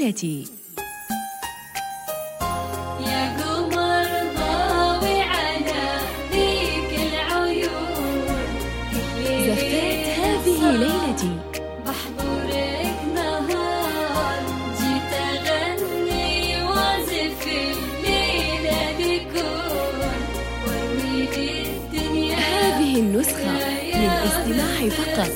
ليلتي. يا قمر ضاوي على ذيك العيون، زفت هذه ليلتي. بحضورك نهار جيت أغني وأعزف الليلة بكون وارمي للدنيا هذه النسخة للاستماع فقط.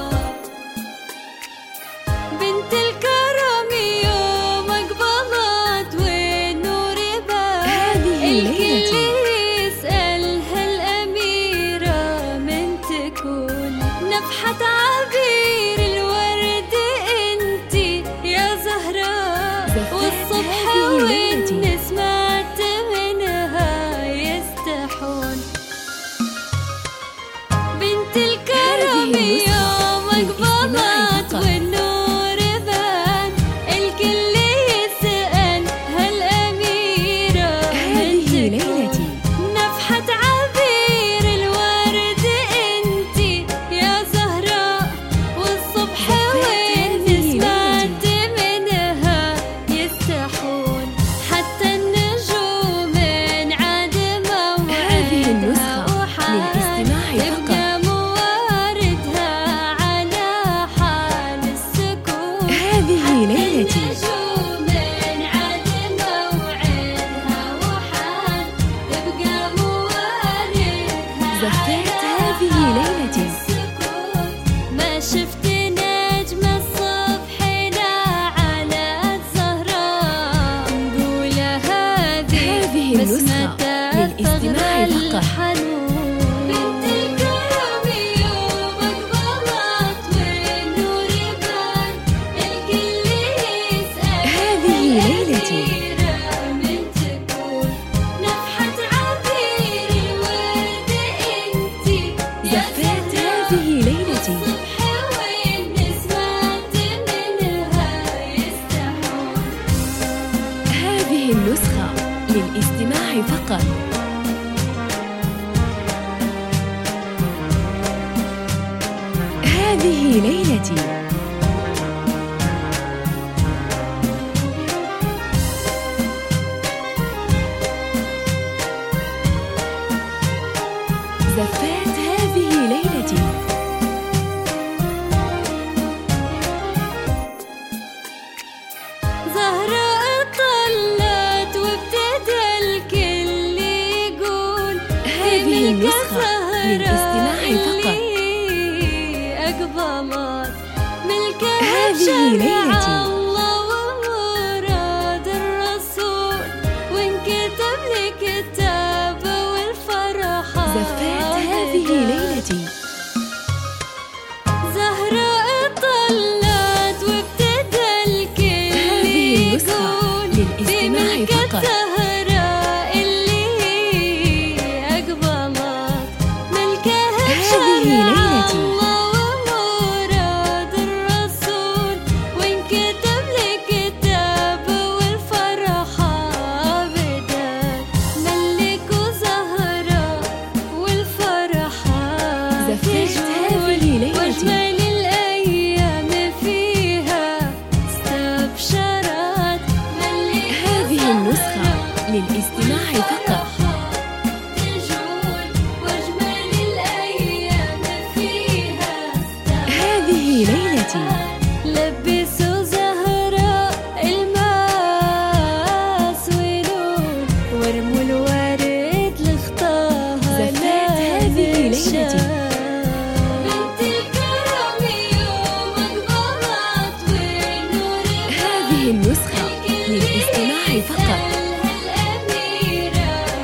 بنت الكرم يوم أقبلت والنور بان، هذه الكل ليلتي. يسألها الأميرة من تكون، نفحة عبير الورد انتي يا زهراء، زفت والصبح هذه ليلتي. والنسمات منها يستحون. بنت الكرم هذه يوم النسخة للاستماع أقبلت فقط. والنور بان، الكل يسأل هالأميرة من هذه تكون، ليلتي. نفحة عبير الورد انتي يا زهراء، والصبح والنسمات منها يستحون، حتى النجوم عاد هذه النسخة موعدها وحال للاستماع فقط. تبقى مواردها على حال السكون. هذه ليلتي. النجوم عاد موعدها وحال تبقى مواردها زفت هذه ليلتي. ما شفت نجم الصبح لا على الزهراء، نقول هذه النسخة للاستماع فقط. الحنون. بنت الكرم يوم أقبلت والنور بان، الكل يسأل هذه ليلتي. الأميرة من تكون، نفحة عبير الورد انتي يا زفت زهراء، هذه ليلتي. والصبح والنسمات منها يستحون. هذه النسخة للاستماع فقط. هذه ليلتي. زفت هذه ليلتي. زهراء طلت وابتدى الكل يقول، هذه النسخة للاستماع فقط. اللي أقبلت ملكها هذه شرع ليلتي. الله ومراد الرسول، وانكتب لي كتاب والفرحة زفت هذه ليلتي. زهراء طلت وابتدى الكل هذه النسخة يقول، للاستماع بملك فقط. الزهراء اللي أقبلت ملكها هذه شرع ليلتي. الله ومراد الرسول، وانكتب لي كتاب والفرحة بدت، ملك وزهراء والفرحة زفت تجول، هذه ليلتي. واجمل الأيام فيها استبشرت، ملك هذه النسخة وزهراء للاستماع فقط. تجول، واجمل الأيام فيها هذه ليلتي. لبسوا زهراء الماس ولون، وارموا الورد لخطاها زفت هذه ليلتي. بنت الكرم يوم أقبلت والنور هذه النسخة للاستماع فقط. الأميرة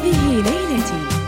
هذه ليلتي.